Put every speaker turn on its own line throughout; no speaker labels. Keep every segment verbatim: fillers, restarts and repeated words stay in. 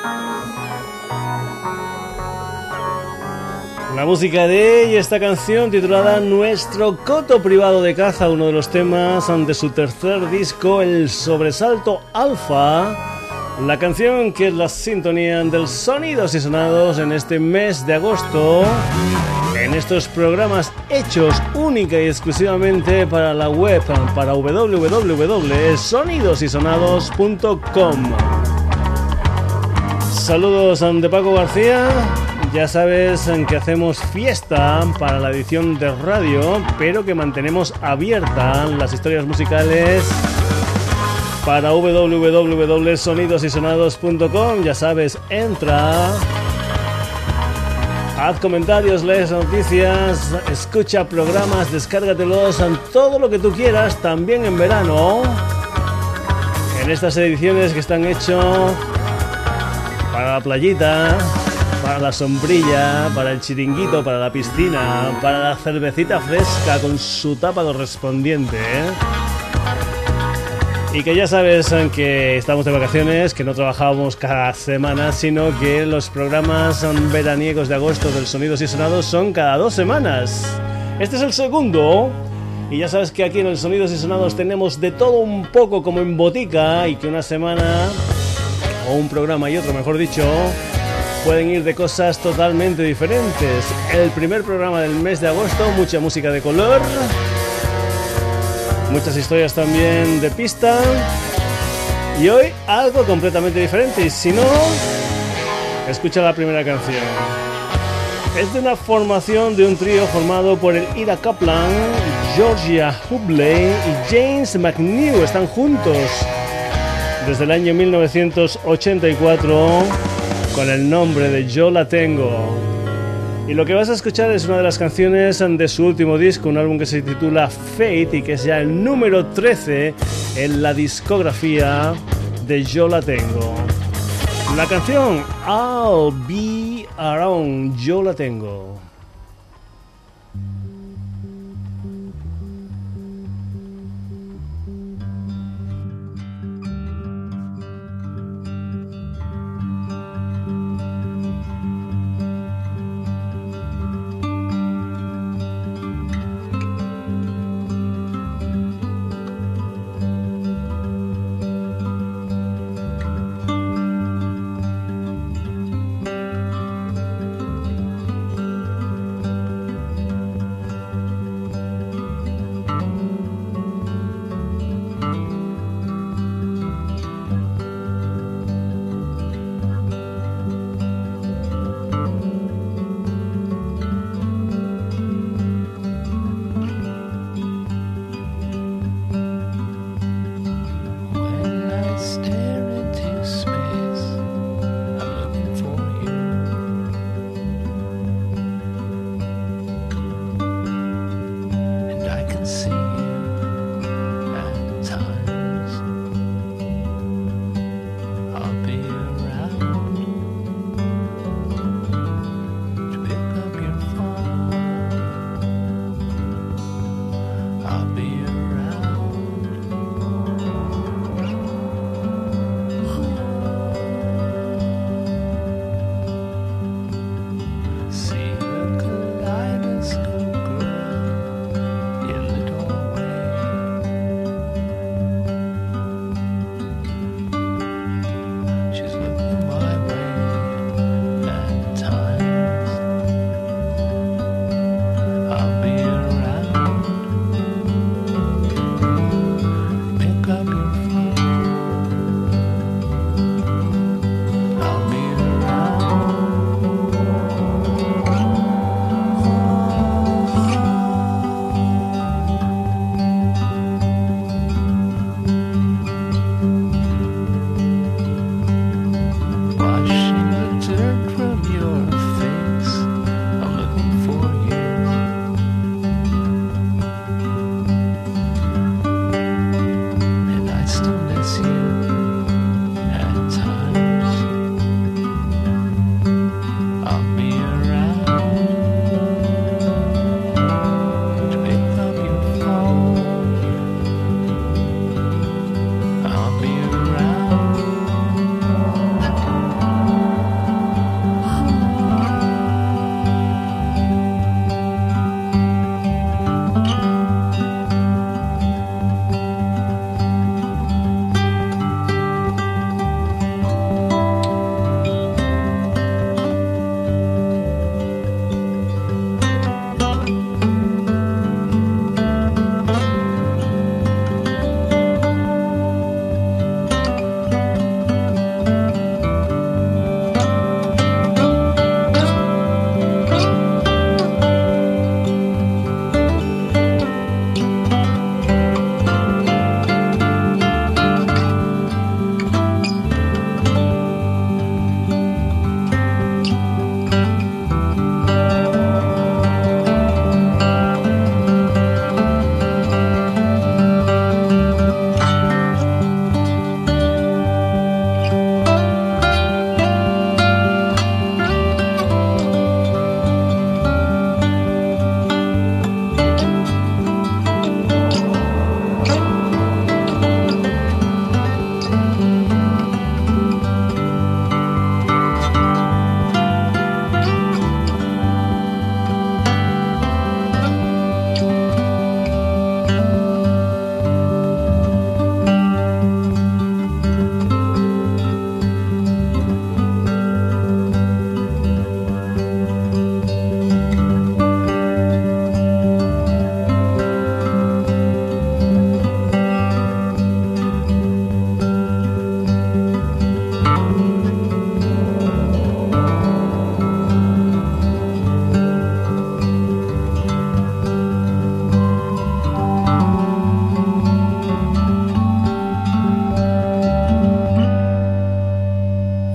La música de ella, esta canción titulada Nuestro Coto Privado de Caza, uno de los temas de su tercer disco, El Sobresalto Alfa. La canción que es la sintonía del Sonidos y Sonados en este mes de agosto, en estos programas hechos única y exclusivamente para la web, para doble u doble u doble u punto sonidos y sonados punto com. Saludos de Paco García. Ya sabes que hacemos fiesta para la edición de radio, pero que mantenemos abiertas las historias musicales para doble u doble u doble u punto sonidos y sonados punto com. Ya sabes, entra, haz comentarios, lees noticias, escucha programas, descárgatelos, todo lo que tú quieras, también en verano, en estas ediciones que están hechas para la playita, para la sombrilla, para el chiringuito, para la piscina, para la cervecita fresca con su tapa correspondiente, ¿eh? Y que ya sabes que estamos de vacaciones, que no trabajamos cada semana, sino que los programas veraniegos de agosto del Sonidos y Sonados son cada dos semanas. Este es el segundo, y ya sabes que aquí en el Sonidos y Sonados tenemos de todo un poco como en botica, y que una semana, o un programa y otro, mejor dicho, pueden ir de cosas totalmente diferentes. El primer programa del mes de agosto, mucha música de color, muchas historias también de pista, y hoy algo completamente diferente. Y si no, escucha la primera canción. Es de una formación de un trío formado por el Ira Kaplan, Georgia Hubley y James McNew. Están juntos desde el año mil novecientos ochenta y cuatro con el nombre de Yo La Tengo. Y lo que vas a escuchar es una de las canciones de su último disco, un álbum que se titula Fate y que es ya el número trece en la discografía de Yo La Tengo. La canción I'll Be Around, Yo La Tengo.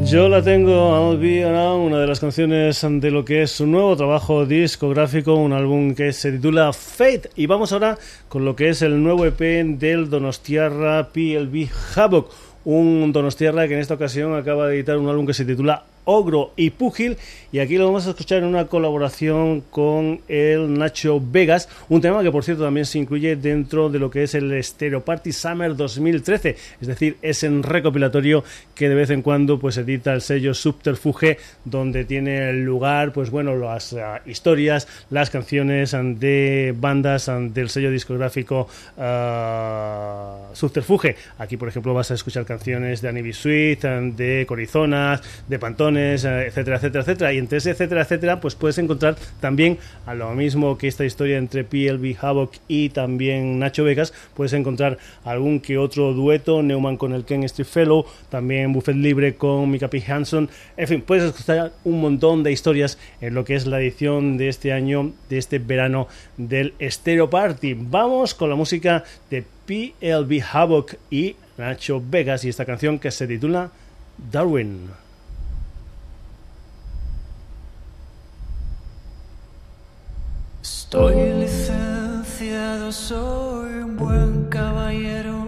Yo la tengo, I'll Be Around, una de las canciones de lo que es su nuevo trabajo discográfico, un álbum que se titula Fate. Y vamos ahora con lo que es el nuevo E P del donostiarra P L B Havoc, un donostiarra que en esta ocasión acaba de editar un álbum que se titula Ogro y Púgil, y aquí lo vamos a escuchar en una colaboración con el Nacho Vegas, un tema que por cierto también se incluye dentro de lo que es el Stereo Party Summer dos mil trece, es decir, es un recopilatorio que de vez en cuando pues edita el sello Subterfuge, donde tiene lugar pues bueno las uh, historias, las canciones de bandas um, del sello discográfico uh, Subterfuge. Aquí por ejemplo vas a escuchar canciones de Annie Sweet, um, de Corizonas, de Pantones, etcétera, etcétera, etcétera, y entre ese etcétera, etcétera, pues puedes encontrar también, a lo mismo que esta historia entre P L B Havoc y también Nacho Vegas, puedes encontrar algún que otro dueto, Neumann con el Ken Stringfellow, también Buffet Libre con Mika P. Hanson, en fin, puedes escuchar un montón de historias en lo que es la edición de este año, de este verano del Stereo Party. Vamos con la música de P L B Havoc y Nacho Vegas y esta canción que se titula Darwin.
Estoy licenciado, soy un buen caballero.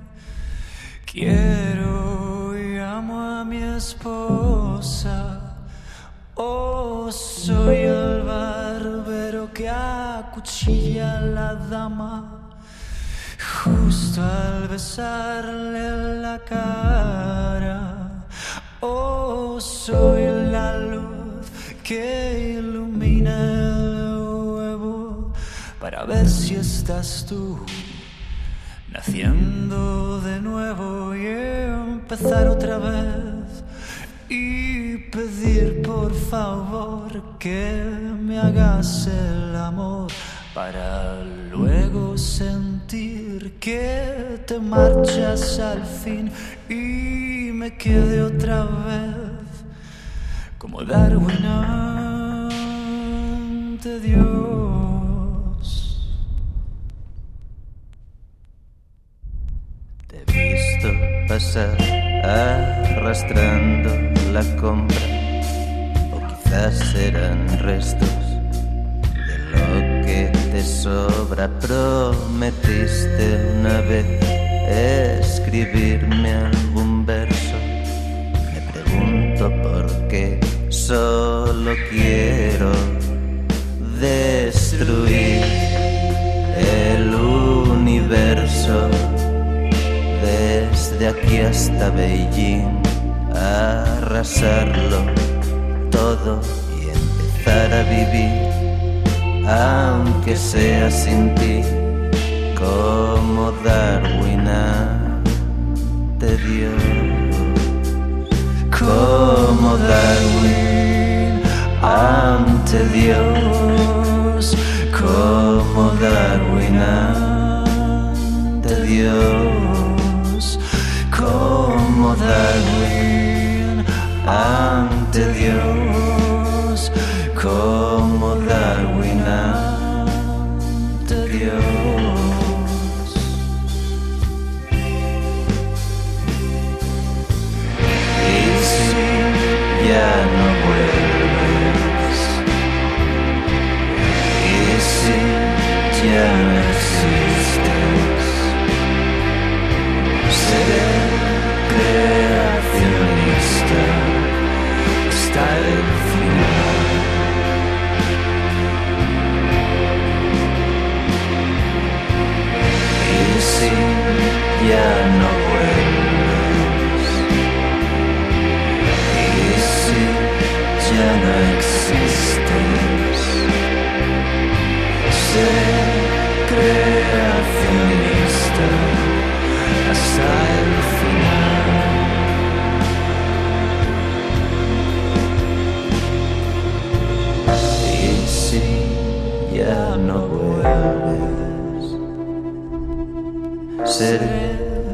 Quiero y amo a mi esposa. Oh, soy el barbero que acuchilla a la dama justo al besarle la cara. Oh, soy la luz que ilumina el huevo para ver si estás tú naciendo de nuevo y empezar otra vez y pedir por favor que me hagas el amor para luego sentir que te marchas al fin y me quede otra vez como Darwin ante Dios.
Te he visto pasar arrastrando la compra, o quizás eran restos de lo que te sobra. Prometiste una vez escribirme algún verso. Me pregunto por qué solo quiero destruir el universo. Desde aquí hasta Beijing, arrasarlo todo y empezar a vivir, aunque sea sin ti, como Darwin ante Dios. Como Darwin ante Dios, como Darwin ante Dios, como Darwin ante Dios, como Darwin ante Dios. Y si ya no vuelves, y si ya no existes, seré creacionista hasta el final. Y si ya no vuelves, y si ya no existes, seré creacionista hasta el final. Y si ya no vuelves, seré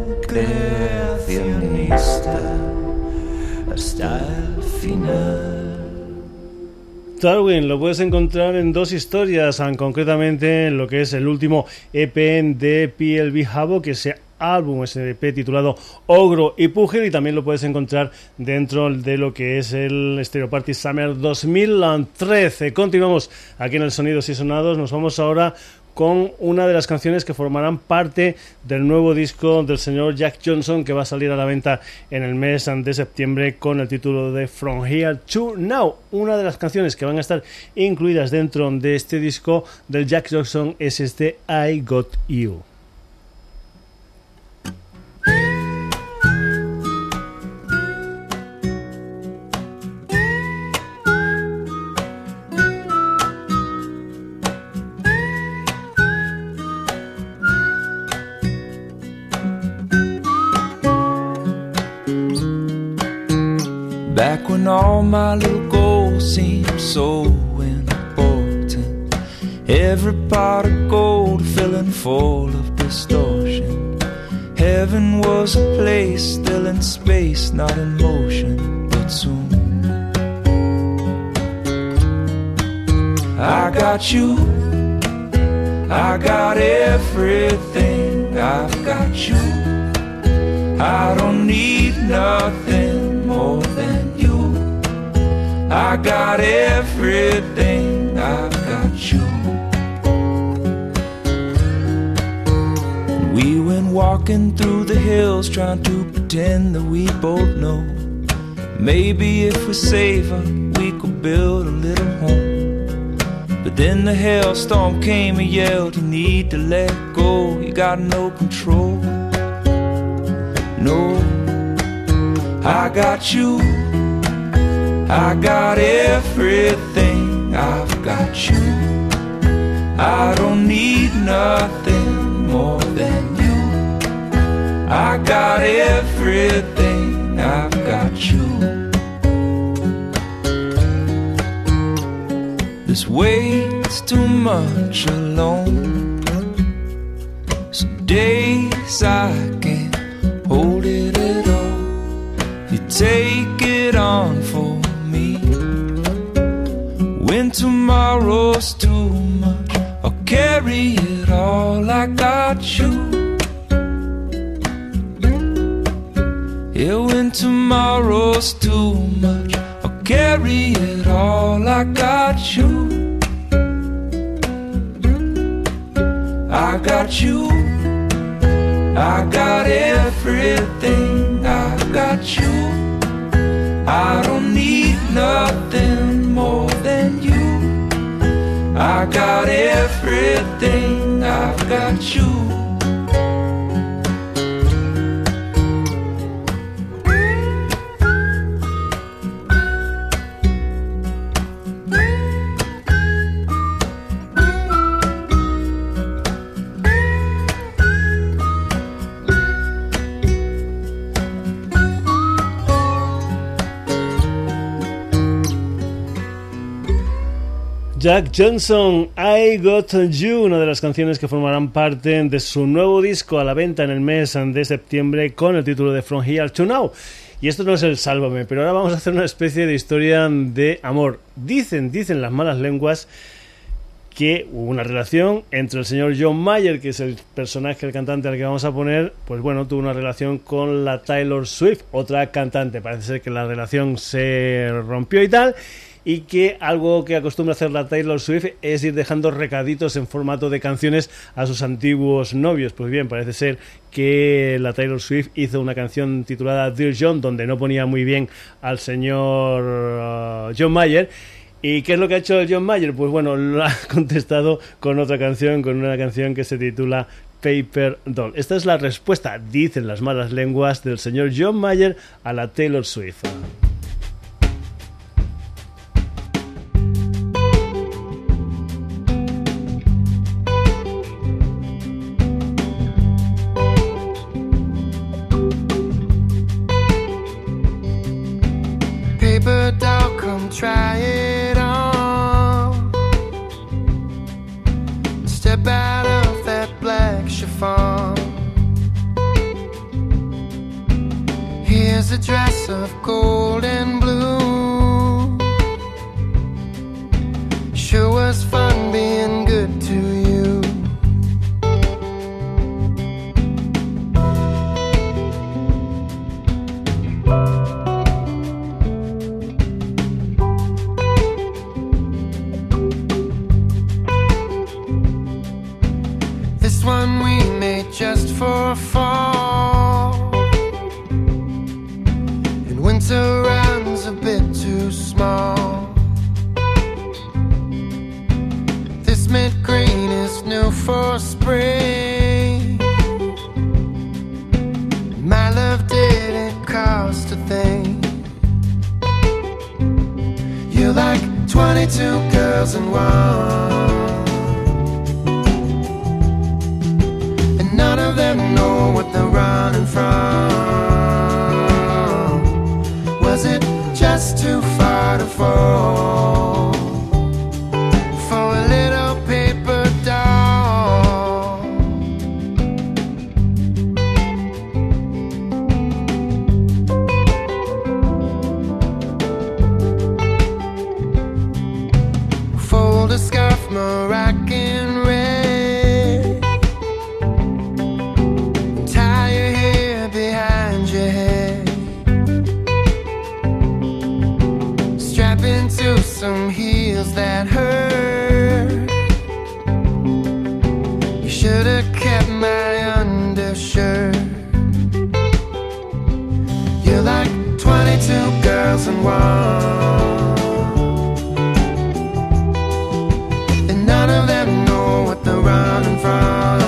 creacionista hasta el final.
Darwin lo puedes encontrar en dos historias, concretamente en lo que es el último E P de P L B Havoc, que se álbum, ese E P titulado Ogro y Pugil, y también lo puedes encontrar dentro de lo que es el Stereo Party Summer dos mil trece. Continuamos aquí en el Sonidos y Sonados, nos vamos ahora con una de las canciones que formarán parte del nuevo disco del señor Jack Johnson, que va a salir a la venta en el mes de septiembre con el título de From Here to Now. Una de las canciones que van a estar incluidas dentro de este disco del Jack Johnson es este I Got You.
Back when all my little goals seemed so important, every pot of gold filling full of distortion. Heaven was a place still in space, not in motion, but soon I got you, I got everything, I've got you, I don't need nothing more than you. I got everything, I've got you. And we went walking through the hills, trying to pretend that we both know maybe if we save her, we could build a little home. But then the hailstorm came and yelled, you need to let go, you got no control. No, I got you, I got everything, I've got you, I don't need nothing more than you. I got everything, I've got you. This weight's too much alone, some days I can't hold it at all. You take it on for me. When tomorrow's too much, I'll carry it all. I got you. Yeah, when tomorrow's too much, I'll carry it all. I got you. I got you. I got everything, I got you. I don't need nothing more than you. I got everything, I've got you.
Jack Johnson, I Got You, una de las canciones que formarán parte de su nuevo disco a la venta en el mes de septiembre con el título de From Here to Now. Y esto no es el Sálvame, pero ahora vamos a hacer una especie de historia de amor. Dicen, dicen las malas lenguas que hubo una relación entre el señor John Mayer, que es el personaje, el cantante al que vamos a poner, pues bueno, tuvo una relación con la Taylor Swift, otra cantante. Parece ser que la relación se rompió y tal, y que algo que acostumbra hacer la Taylor Swift es ir dejando recaditos en formato de canciones a sus antiguos novios. Pues bien, parece ser que la Taylor Swift hizo una canción titulada Dear John, donde no ponía muy bien al señor uh, John Mayer. ¿Y qué es lo que ha hecho el John Mayer? Pues bueno, lo ha contestado con otra canción, con una canción que se titula Paper Doll. Esta es la respuesta, dicen las malas lenguas, del señor John Mayer a la Taylor Swift.
Paper doll, come try it on. Step out of that black chiffon. Here's a dress of gold and blue. Sure was fun being good to you. This one we made just for fall, and winter runs a bit too small. This mint green is new for spring. My love didn't cost a thing. You're like twenty-two girls in one, and none of them know what they're running from. Was it just too far to fall for a little paper doll? Fold a scarf, Moroccan red, tie your hair behind your head, strap into some heels that hurt. You should have kept my undershirt. You're like twenty-two girls in one, and none of them know what they're running from.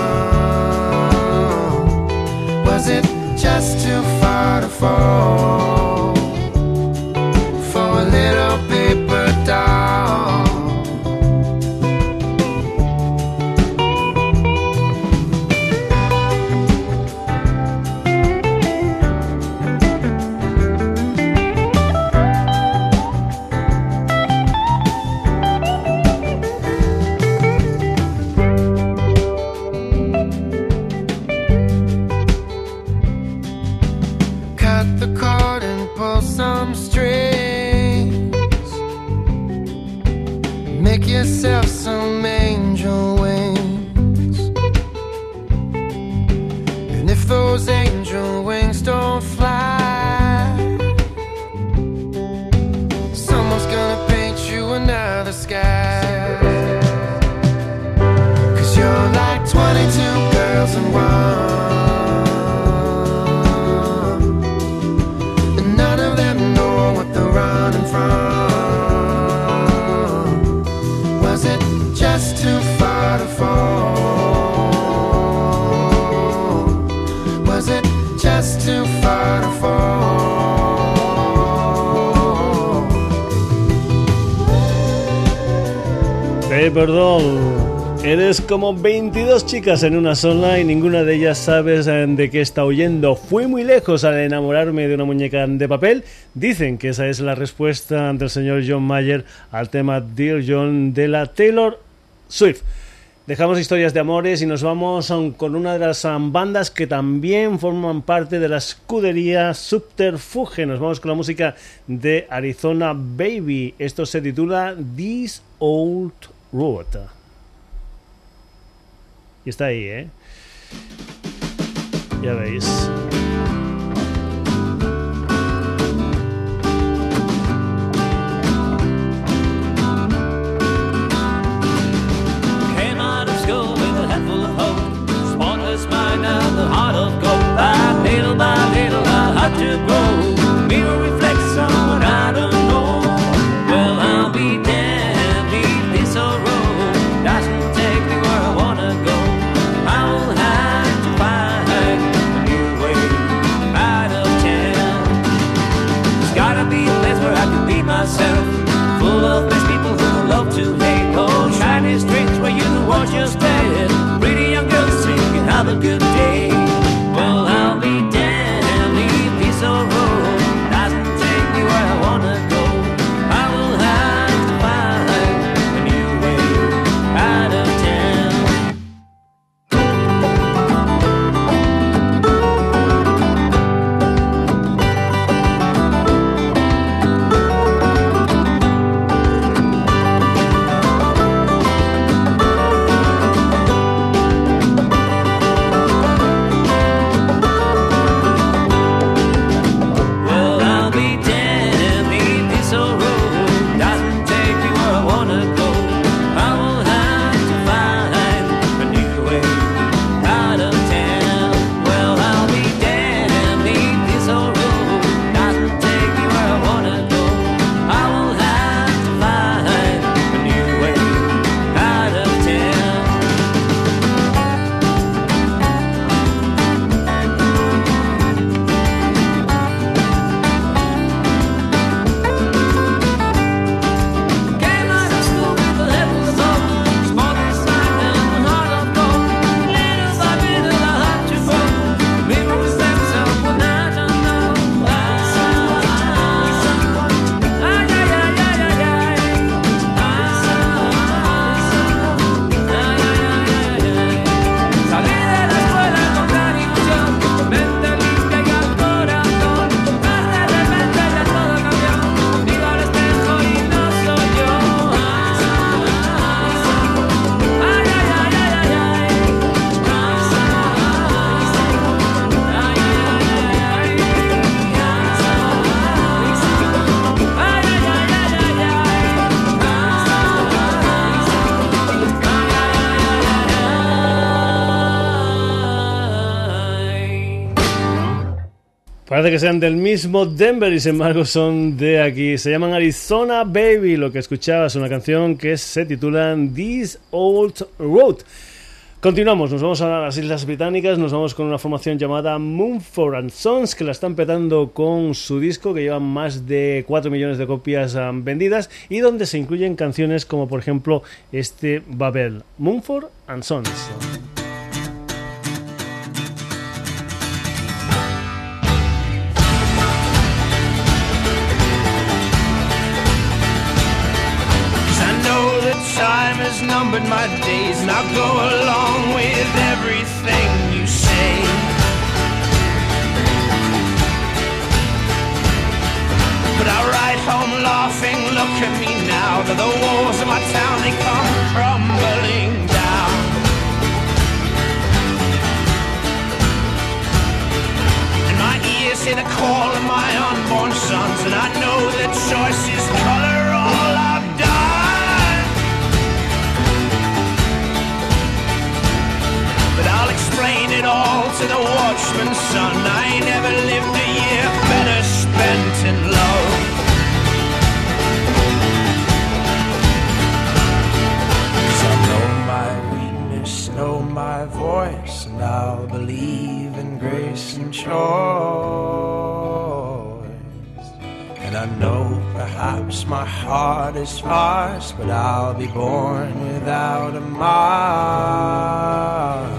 Was it just too far to fall for a little paper doll? Cut the cord and pull some strings. Make yourself some angel wings. And if those angel wings don't fly, someone's gonna paint you another sky. Cause you're like twenty-two girls in one, and none of them know what they're running from. Was it just too far to fall? Was it just too far to fall?
Paper Doll. Eres como veintidós chicas en una sola y ninguna de ellas sabes de qué está huyendo. Fui muy lejos al enamorarme de una muñeca de papel. Dicen que esa es la respuesta del señor John Mayer al tema Dear John de la Taylor Swift. Dejamos historias de amores y nos vamos con una de las bandas que también forman parte de la escudería Subterfuge. Nos vamos con la música de Arizona Baby. Esto se titula This Old Road. Y está ahí, ¿eh? Ya veis.
Came out of school with a handful of hope, spotless mind and the heart of gold. By little by little I had to grow. Mirror reflects someone I don't know. Well, I'll be damned if this old road doesn't take me where I wanna go. I'll have to find a new way out of town. There's gotta be a place where I can be myself, full of nice people who love to hate. Oh, shiny streets where you watch your step, pretty young girls singing have a good day. Well, I'll be damned if this old road doesn't take me where I wanna go. I will have to find a new way out of town.
Parece que sean del mismo Denver y sin embargo son de aquí. Se llaman Arizona Baby. Lo que escuchabas es una canción que se titula This Old Road. Continuamos, nos vamos a las Islas Británicas, nos vamos con una formación llamada Mumford and Sons, que la están petando con su disco, que lleva más de cuatro millones de copias um, vendidas, y donde se incluyen canciones como por ejemplo este Babel, Mumford and Sons.
Time has numbered my days, and I'll go along with everything you say. But I ride home laughing, look at me now, that the walls of my town, they come crumbling down. And my ears hear the call of my unborn sons, and I know that choice is color all I've done. But I'll explain it all to the watchman's son. I never lived a year better spent in love. Cause I know my weakness, know my voice, and I'll believe in grace and choice. And I know perhaps my heart is sparse, but I'll be born without a mask.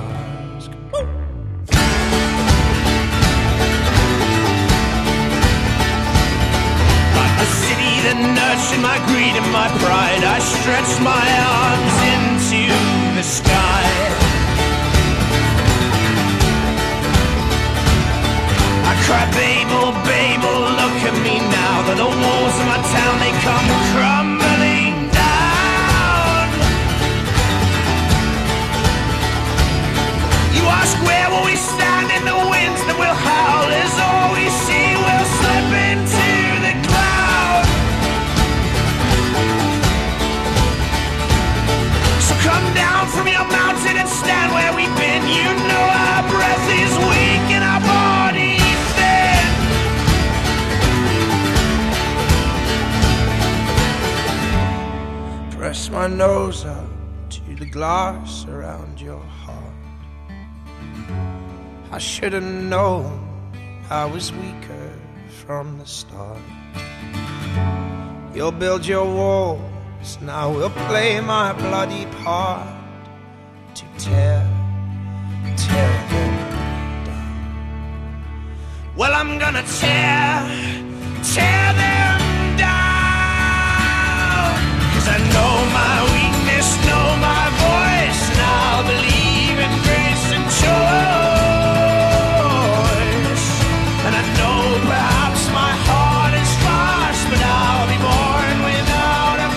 That nurtured my greed and my pride, I stretched my arms into the sky. I cry, Babel, Babel, look at me now, that the walls of my town, they come crumbling down. You ask where will we stand in the winds that will howl, as all we see will slip into the cloud. Come down from your mountain and stand where we've been. You know our breath is weak and our body thin. Press my nose up to the glass around your heart. I should have known I was weaker from the start. You'll build your wall, now we'll play my bloody part to tear, tear them down. Well, I'm gonna tear, tear them down. Cause I know my weakness, know my voice, and I'll believe in grace and choice. And I know perhaps my heart is fast, but I'll be born without a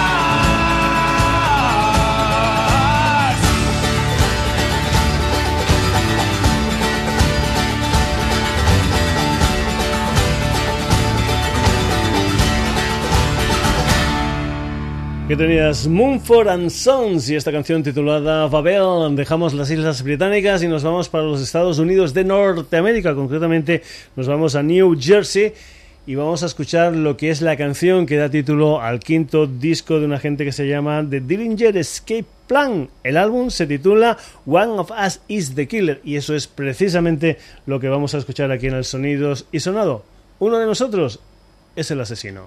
que tenías Mumford and Sons y esta canción titulada Babel. Dejamos las Islas Británicas y nos vamos para los Estados Unidos de Norteamérica, concretamente nos vamos a New Jersey y vamos a escuchar lo que es la canción que da título al quinto disco de una gente que se llama The Dillinger Escape Plan. El álbum se titula One of Us is the Killer y eso es precisamente lo que vamos a escuchar aquí en el Sonidos y Sonado. Uno de nosotros es el asesino.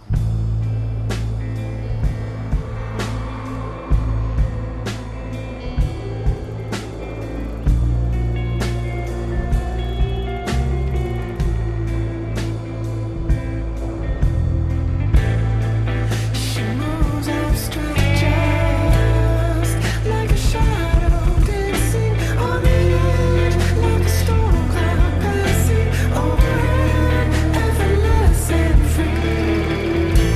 Over everlasting free.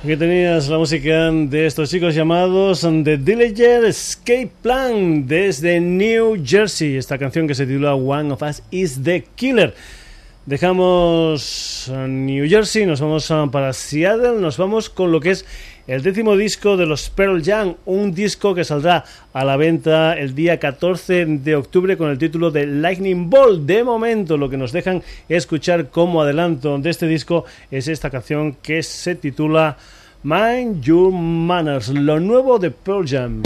Aquí tenías la música de estos chicos llamados The Dillinger Escape Plan desde New Jersey. Esta canción que se titula One of Us is the Killer. Dejamos New Jersey, nos vamos para Seattle, nos vamos con lo que es el décimo disco de los Pearl Jam, un disco que saldrá a la venta el día catorce de octubre con el título de Lightning Bolt. De momento lo que nos dejan escuchar como adelanto de este disco es esta canción que se titula Mind Your Manners, lo nuevo de Pearl Jam.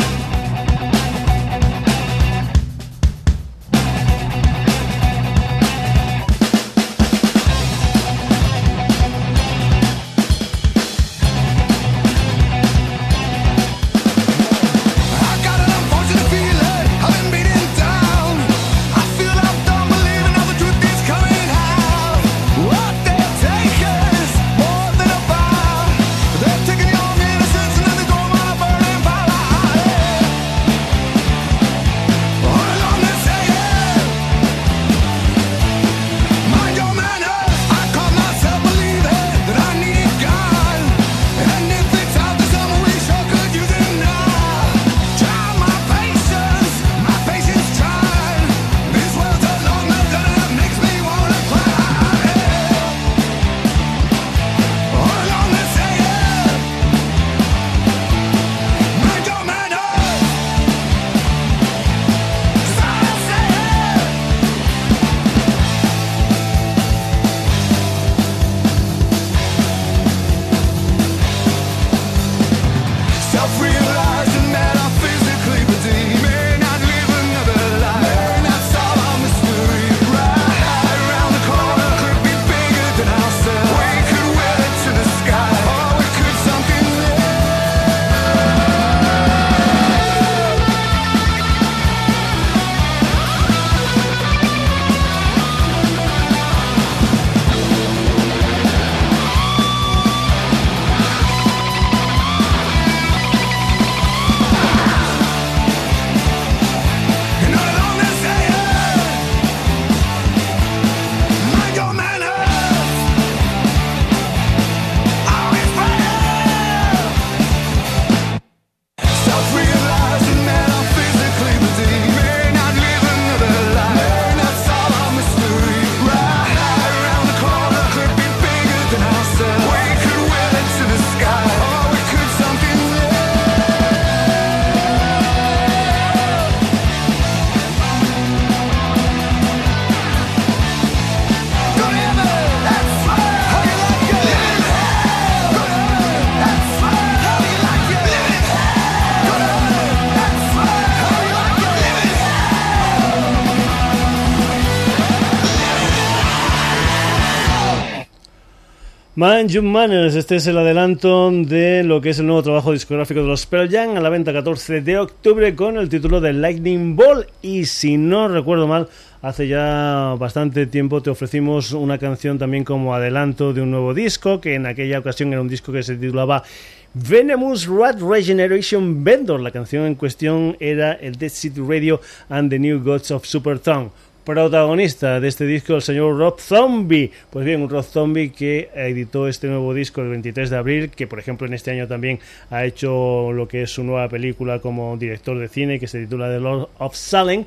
Mind Your Manners, este es el adelanto de lo que es el nuevo trabajo discográfico de los Pearl Jam, a la venta catorce de octubre con el título de Lightning Bolt. Y si no recuerdo mal, hace ya bastante tiempo te ofrecimos una canción también como adelanto de un nuevo disco, que en aquella ocasión era un disco que se titulaba Venomous Rat Regeneration Vendor. La canción en cuestión era el Dead City Radio and the New Gods of Supertone. Protagonista de este disco, el señor Rob Zombie. Pues bien, un Rob Zombie que editó este nuevo disco el veintitrés de abril, que por ejemplo en este año también ha hecho lo que es su nueva película como director de cine, que se titula The Lord of Salem.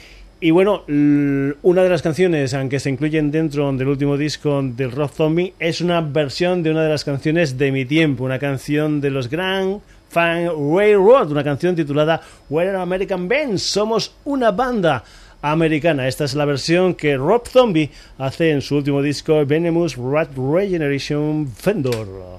Y bueno, una de las canciones, aunque se incluyen dentro del último disco del Rob Zombie, es una versión de una de las canciones de mi tiempo, una canción de los Grand Funk Railroad, una canción titulada We're an American Band, somos una banda americana. Esta es la versión que Rob Zombie hace en su último disco Venomous Rat Regeneration Vendor.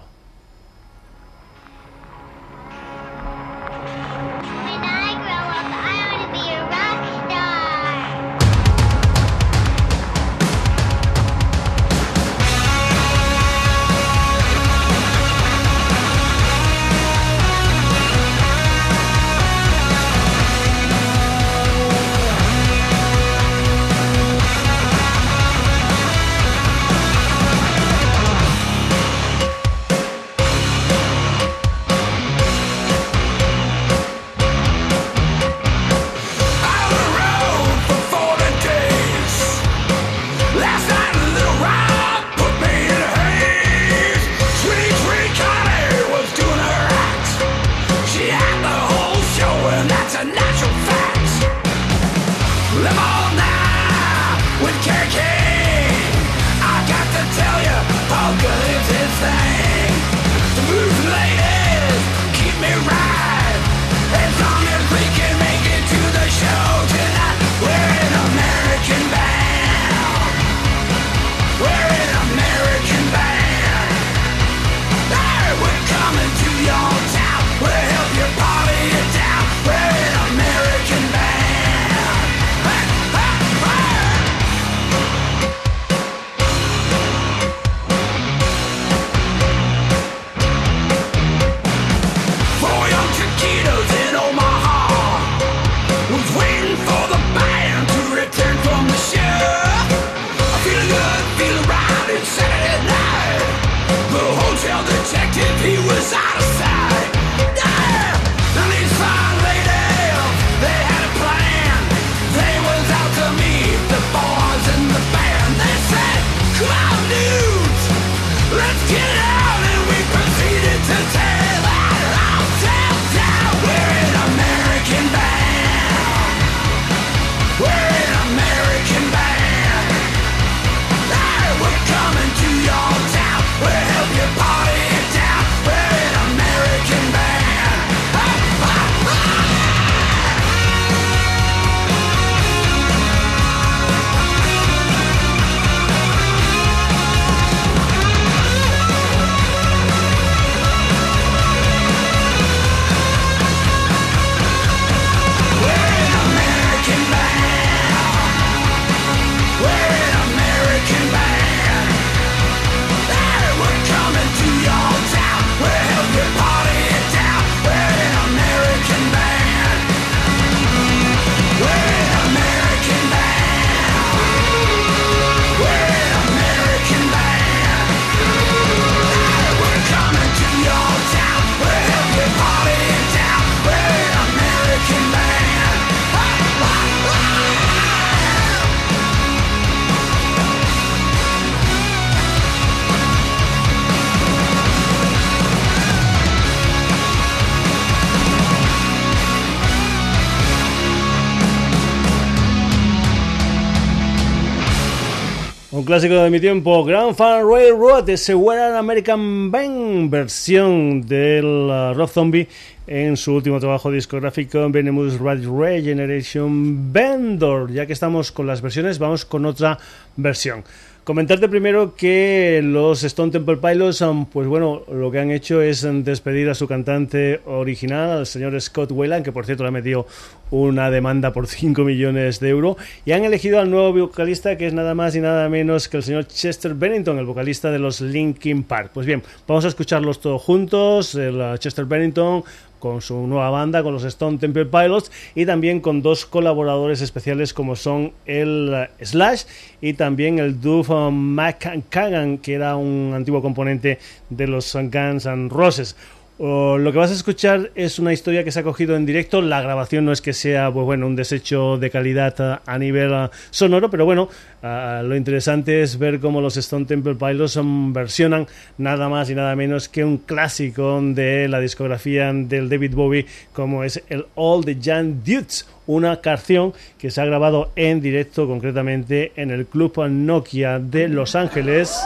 Un clásico de mi tiempo, Grand Funk Railroad, ese We're an American Band, versión del uh, Rob Zombie en su último trabajo discográfico, Venomous Regeneration Vendor. Ya que estamos con las versiones, vamos con otra versión. Comentarte primero que los Stone Temple Pilots, pues bueno, lo que han hecho es despedir a su cantante original, al señor Scott Weiland, que por cierto le ha metido una demanda por cinco millones de euros, y han elegido al nuevo vocalista, que es nada más y nada menos que el señor Chester Bennington, el vocalista de los Linkin Park. Pues bien, vamos a escucharlos todos juntos, el Chester Bennington con su nueva banda, con los Stone Temple Pilots, y también con dos colaboradores especiales como son el Slash y también el Duff McKagan, que era un antiguo componente de los Guns N' Roses. Uh, lo que vas a escuchar es una historia que se ha cogido en directo. La grabación no es que sea, pues bueno, un desecho de calidad uh, a nivel uh, sonoro, pero bueno, uh, lo interesante es ver cómo los Stone Temple Pilots um, versionan nada más y nada menos que un clásico de la discografía del David Bowie, como es el All the Young Dudes, una canción que se ha grabado en directo, concretamente en el Club Nokia de Los Ángeles,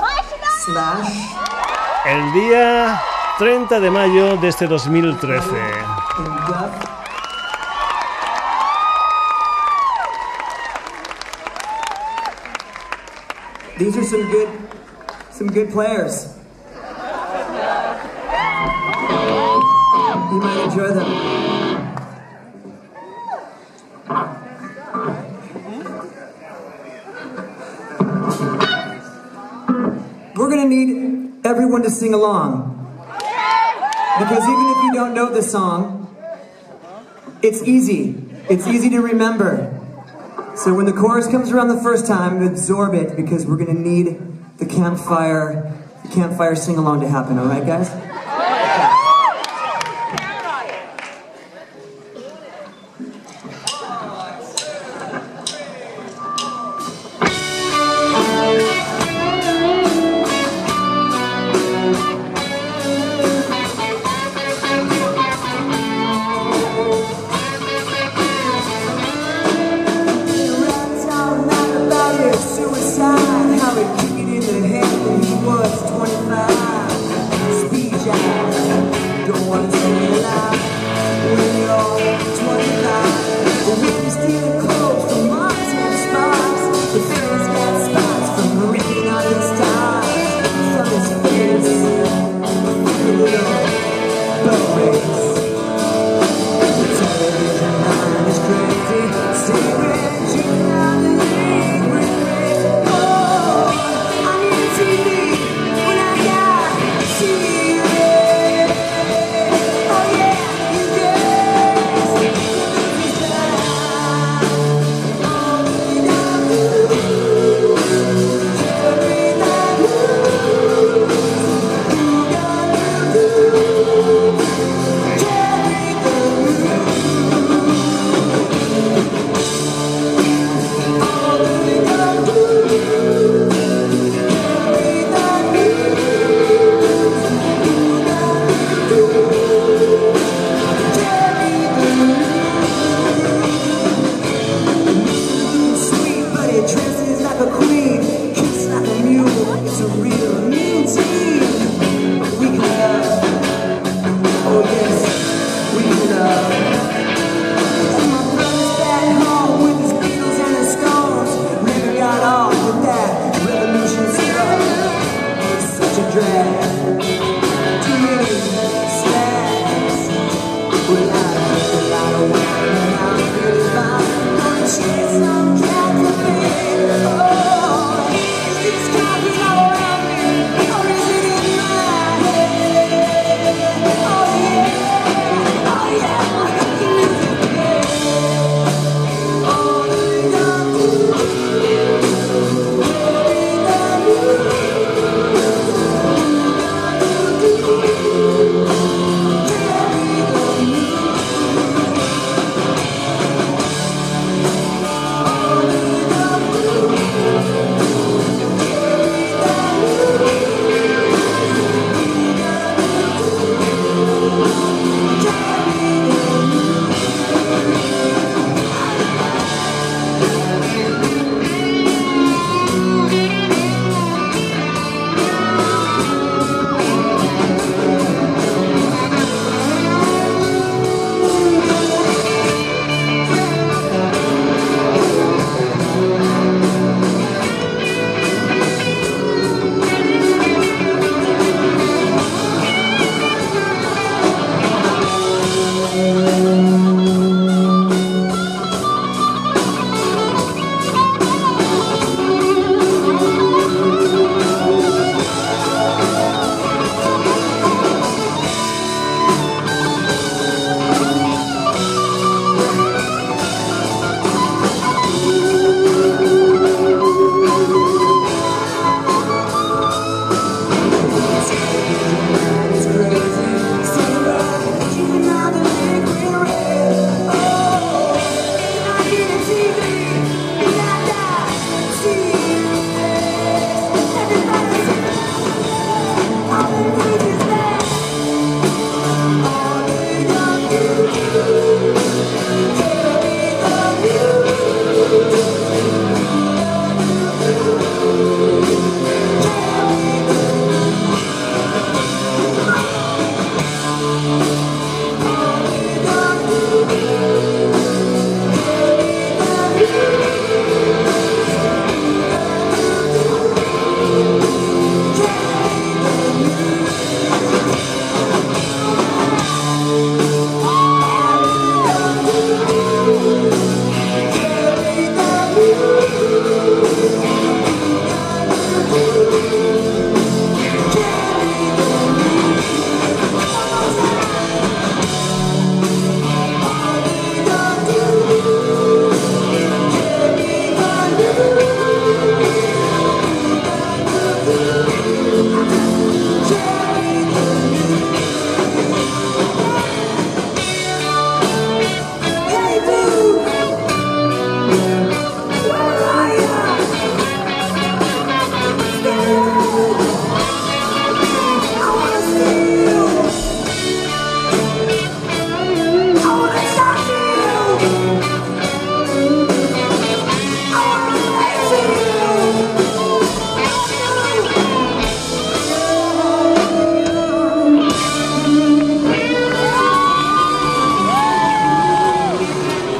el día treinta de mayo de este dos mil trece.
These are some good, some good players. You might enjoy them. We're gonna need everyone to sing along. Because even if you don't know the song, it's easy. It's easy to remember. So when the chorus comes around the first time, absorb it, because we're going to need the campfire, the campfire sing-along to happen. All right, guys?
How he kicked it in the head when he was twenty-five. Speech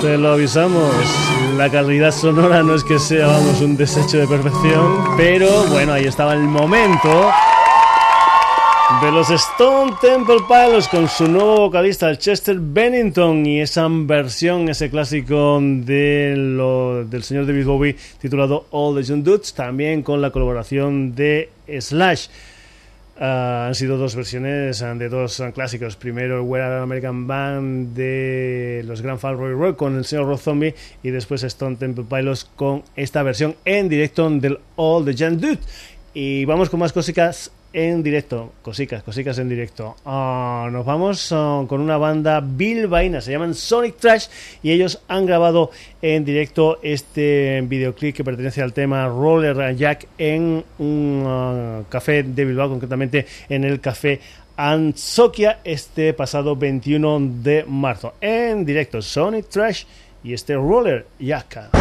eh, lo avisamos, la calidad sonora no es que sea, vamos, un desecho de perfección, pero bueno, ahí estaba el momento de los Stone Temple Pilots con su nuevo vocalista, Chester Bennington, y esa versión, ese clásico de lo, del señor David Bowie titulado All the Young Dudes, también con la colaboración de Slash. Uh, han sido dos versiones de dos uh, clásicos. Primero el We're An American Band de los Grand Fat Roy Roy con el señor Rob Zombie, y después Stone Temple Pilots con esta versión en directo del All the Young Dudes. Y vamos con más cositas en directo, cosicas, cosicas en directo. Uh, nos vamos uh, con una banda bilbaína, se llaman Sonic Trash, y ellos han grabado en directo este videoclip que pertenece al tema Roller Jack en un uh, café de Bilbao, concretamente en el café Antzoquia, este pasado veintiuno de marzo. En directo Sonic Trash y este Roller Jack.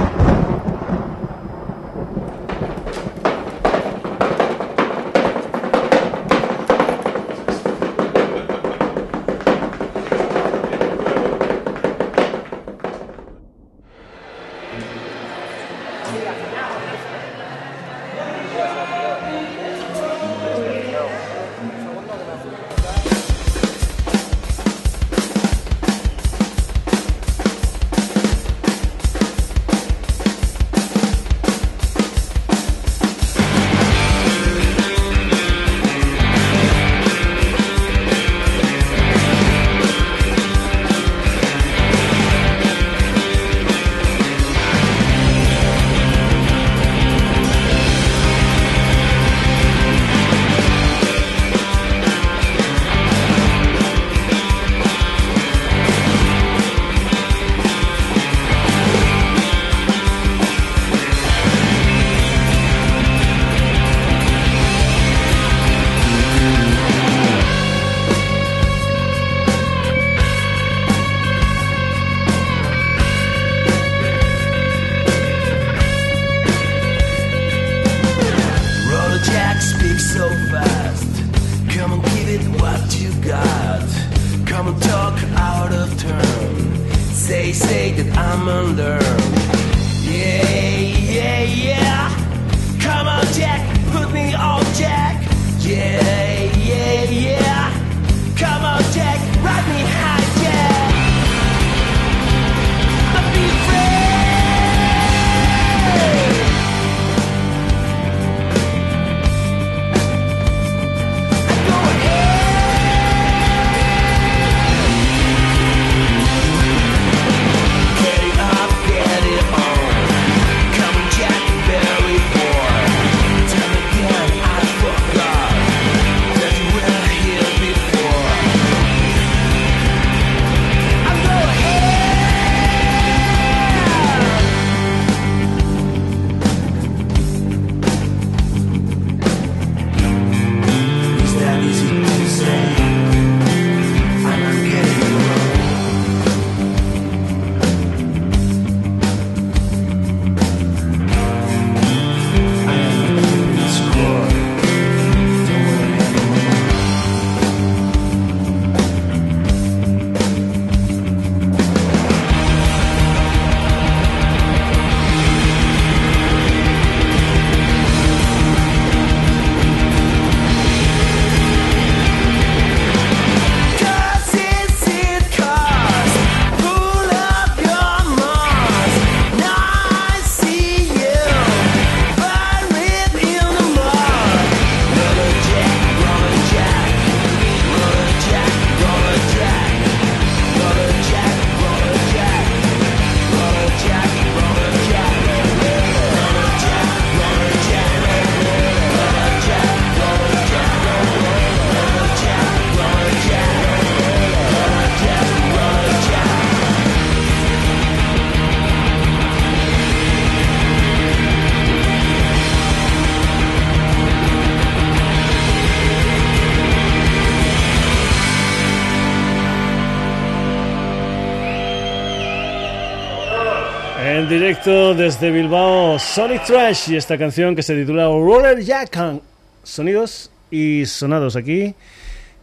En directo desde Bilbao, Sonic Trash, y esta canción que se titula Roller Jack. Sonidos y sonados aquí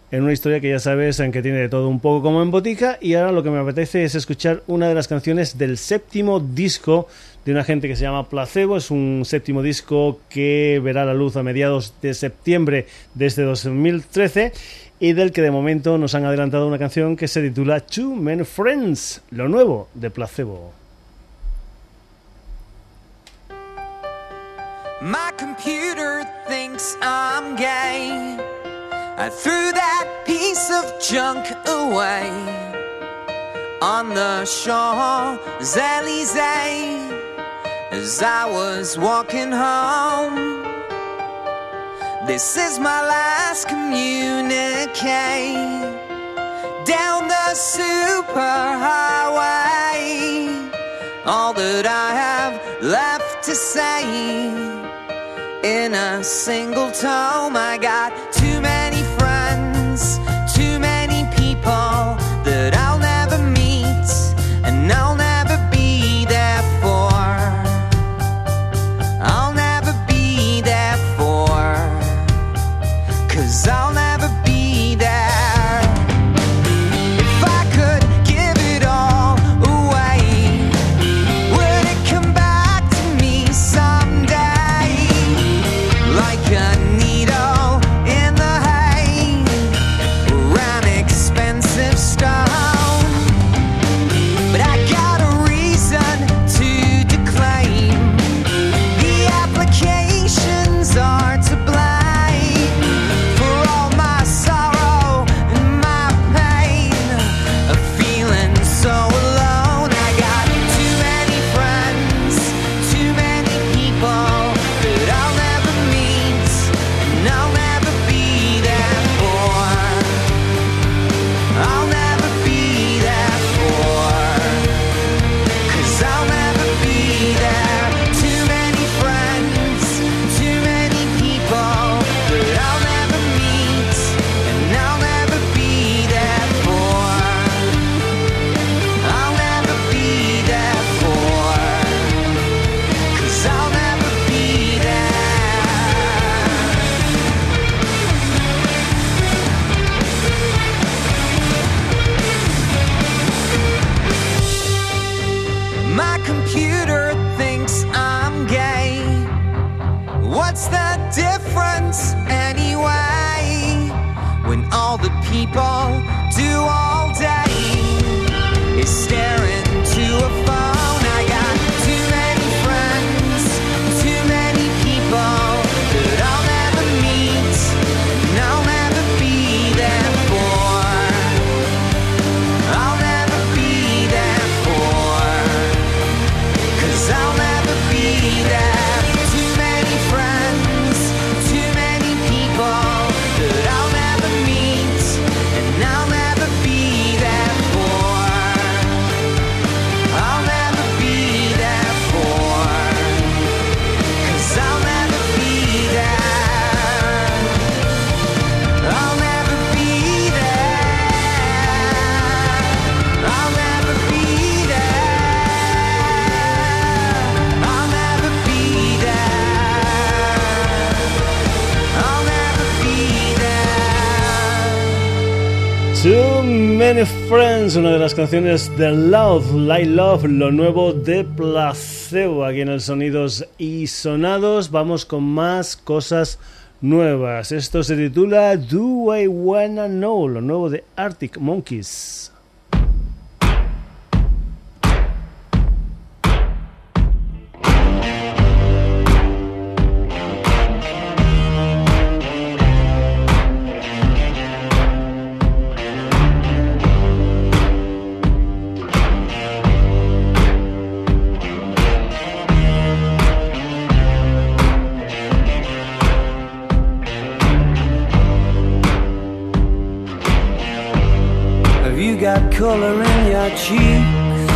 en una historia que ya sabes en que tiene de todo un poco como en botica, y ahora lo que me apetece es escuchar una de las canciones del séptimo disco de una gente que se llama Placebo. Es un séptimo disco que verá la luz a mediados de septiembre de este dos mil trece y del que de momento nos han adelantado una canción que se titula Two Men Friends, lo nuevo de Placebo.
My computer thinks I'm gay. I threw that piece of junk away on the Champs-Élysées as I was walking home. This is my last communique down the superhighway. All that I have left to say in a single tome. I got too many friends, too many people that I'll never meet and I'll never be there for. I'll never be there for, 'cause I'll never be there. If I could give it all away, would it come back to me someday? Like a needle in the hay, or an expensive stone. But I got a reason to declaim. The applications are to blame for all my sorrow and my pain of feeling so alone. I got too many friends, too many people that I'll never meet and I'll never be there for. I'll never be there for, 'cause I'll never be there. Too many friends, too many people that I'll never meet and I'll never be there for. I'll never be there for, 'cause I'll never be there. My computer thinks I'm gay. What's the difference anyway? When all the people do all day is stare into a phone. I got too many friends, too many people that I'll never meet and I'll never be there for. I'll never be there for, 'cause I'll never be there. Too many friends, too many people that I'll never meet and I'll never be there for. I'll never be there for, 'cause I'll never be there. I'll never be there. I'll never be there. I'll never be there. I'll never be there.
Too Many Friends, una de las canciones de Love, Like Love, lo nuevo de Placebo, aquí en el Sonidos y Sonados. Vamos con más cosas nuevas. Esto se titula Do I Wanna Know, lo nuevo de Arctic Monkeys.
Got color in your cheeks.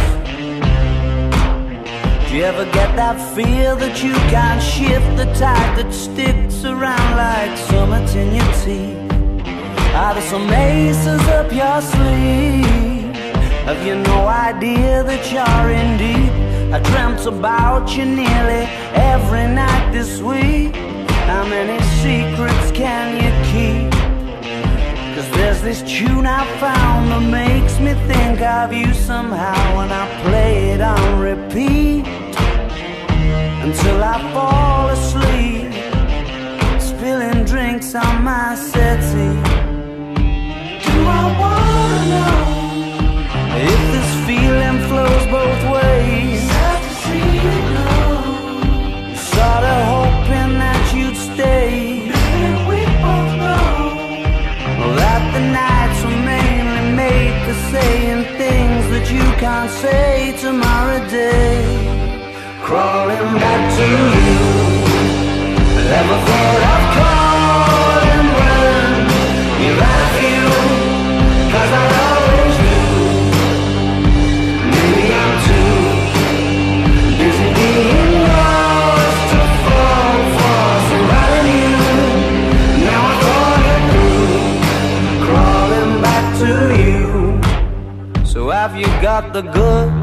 Do you ever get that feel that you can't shift, the tide that sticks around like summits in your teeth? Are there some aces up your sleeve? Have you no idea that you're in deep? I dreamt about you nearly every night this week. How many secrets can you keep? 'Cause there There's this tune I found that makes me think of you somehow, and I play it on repeat until I fall asleep, spilling drinks on my settee. Do I wanna know if this feeling flows both ways? Sad to see you go. Sorta hoping that you'd stay. Maybe we both know that the nights were mainly made for saying things that you can't say tomorrow day. Crawling back to you. Ever thought of calling when you're out of you? 'Cause I always do. Maybe I'm too busy being lost to fall for somebody new. Now I thought it through. Crawling back to you. So have you got the goods?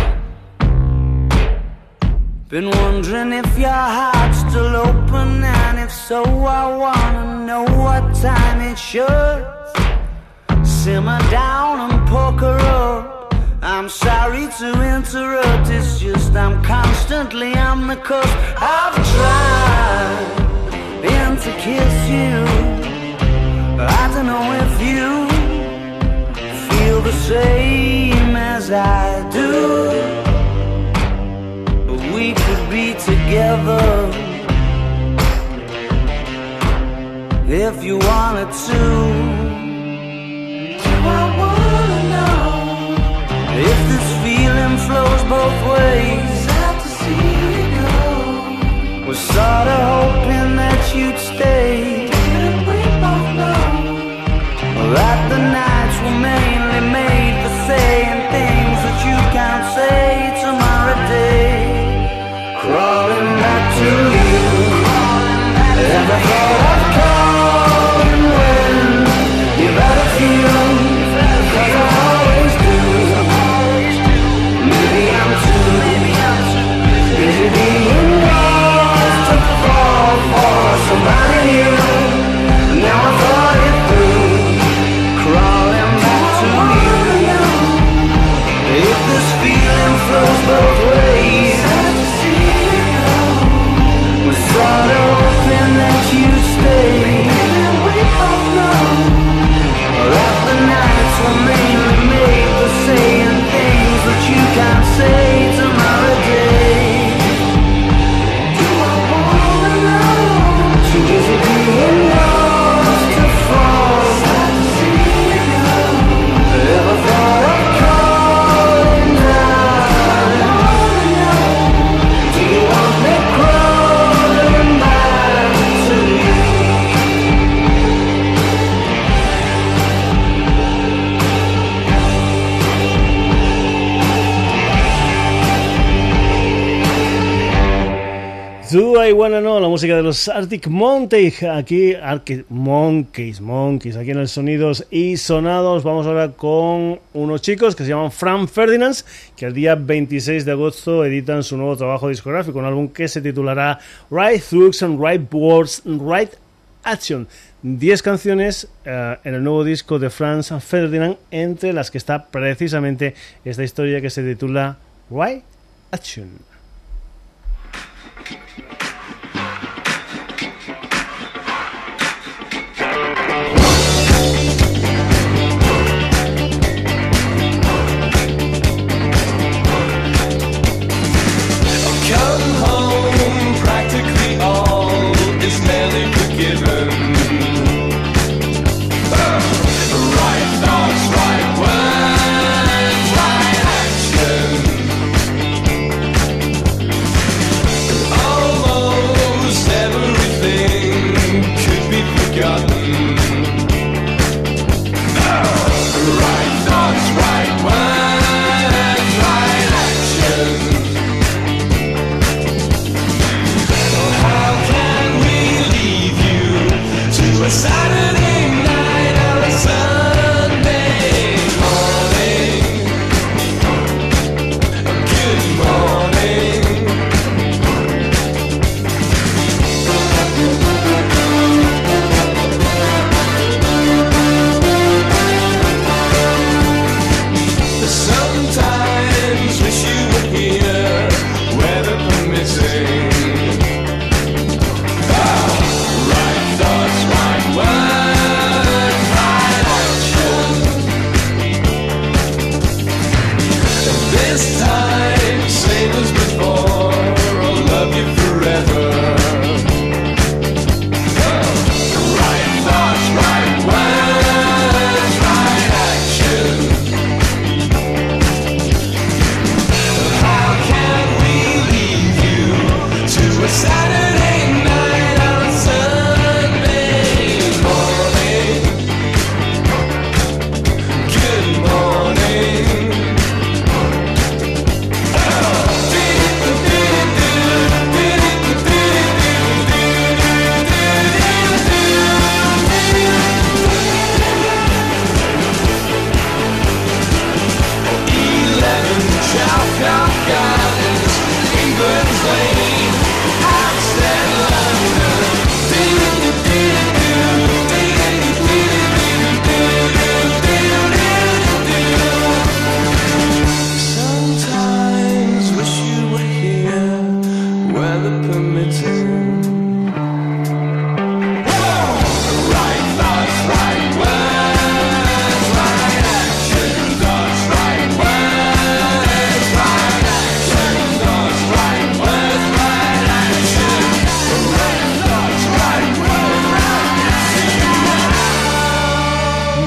Been wondering if your heart's still open, and if so, I wanna know what time it should. Simmer down and poker up. I'm sorry to interrupt, it's just I'm constantly on the cusp. I've tried been to kiss you. I don't know if you feel the same as I do. We could be together if you wanted to. Do I wanna know if this feeling flows both ways? Sad to see you go. Was sorta hoping that you'd stay. And we both know that the nights were mainly made for saying things that you can't say tomorrow day. Crawling back to you. Ever thought of calling when you've had a few? 'Cause I always do. Maybe I'm too busy being lost to fall for somebody new. Now I thought it through. Crawling back to you. If this feeling flows both ways, sort of hoping that you'd stay. And we both know that the nights were mainly made for saying things that you can't say tomorrow day. Do I wanna know? Too busy being lost to fall. Sad to see you go. Ever thought of calling down? I wanna know. Do you want me cry?
Do I Wanna Know, la música de los Arctic Monkeys, aquí Arctic Monkeys, Monkeys, aquí en el Sonidos y Sonados. Vamos ahora con unos chicos que se llaman Franz Ferdinand, que el día veintiséis de agosto editan su nuevo trabajo discográfico, un álbum que se titulará Right Thugs and Right Words, Right Action. diez canciones uh, en el nuevo disco de Franz Ferdinand, entre las que está precisamente esta historia que se titula Right Action.
Right thoughts, right words, right action.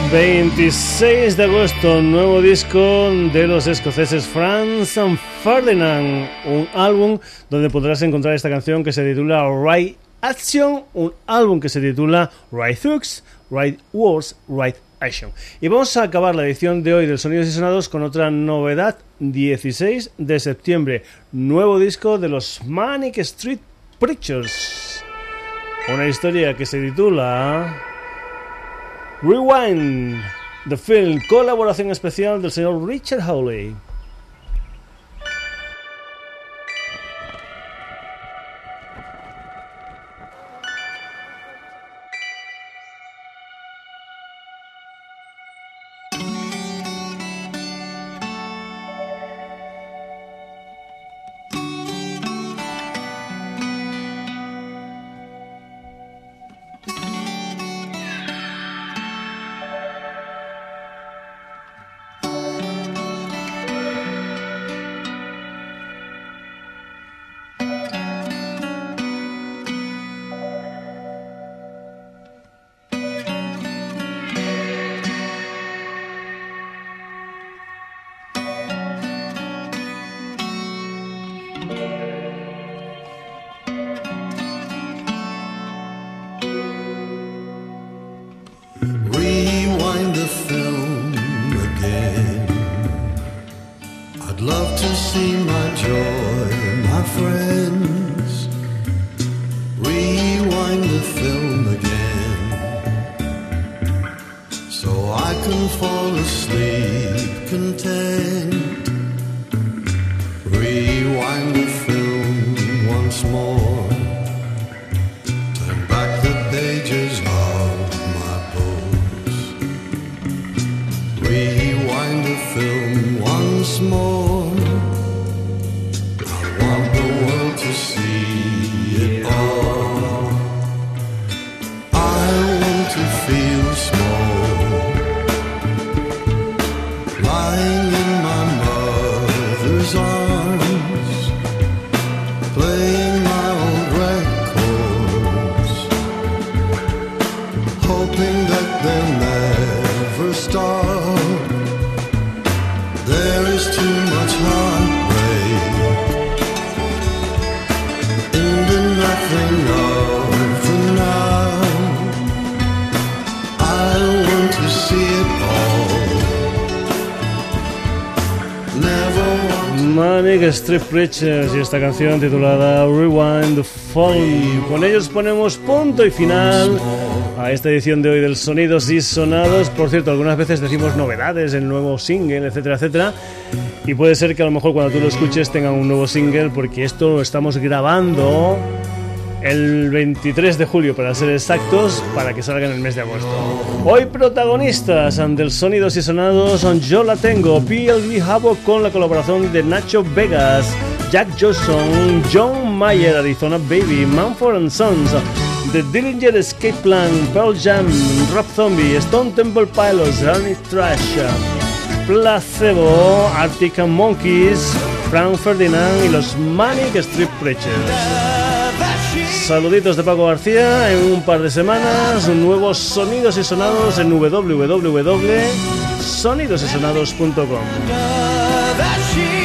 veintiséis de agosto, nuevo disco de los escoceses Franz Ferdinand, un álbum donde podrás encontrar esta canción que se titula Right Action, un álbum que se titula Right Thugs, Right Words, Right Action. Y vamos a acabar la edición de hoy del Sonidos y Sonados con otra novedad. Dieciséis de septiembre, nuevo disco de los Manic Street Preachers, una historia que se titula Rewind, The Film, colaboración especial del señor Richard Hawley. Manic Street Preachers y esta canción titulada Rewind the Fall. Con ellos ponemos punto y final a esta edición de hoy del Sonidos y Sonados. Por cierto, algunas veces decimos novedades, el nuevo single, etcétera, etcétera. Y puede ser que a lo mejor cuando tú lo escuches tenga un nuevo single, porque esto lo estamos grabando el veintitrés de julio, para ser exactos, para que salga en el mes de agosto. Hoy protagonistas del Sonidos y Sonados son Yo La Tengo, P L V Havoc con la colaboración de Nacho Vegas, Jack Johnson, John Mayer, Arizona Baby, Mumford and Sons, The Dillinger Escape Plan, Pearl Jam, Rob Zombie, Stone Temple Pilots, Ernie Trash, Placebo, Arctic Monkeys, Frank Ferdinand y los Manic Street Preachers. Saluditos de Paco García. En un par de semanas, nuevos Sonidos y Sonados en w w w punto sonidos y sonados punto com.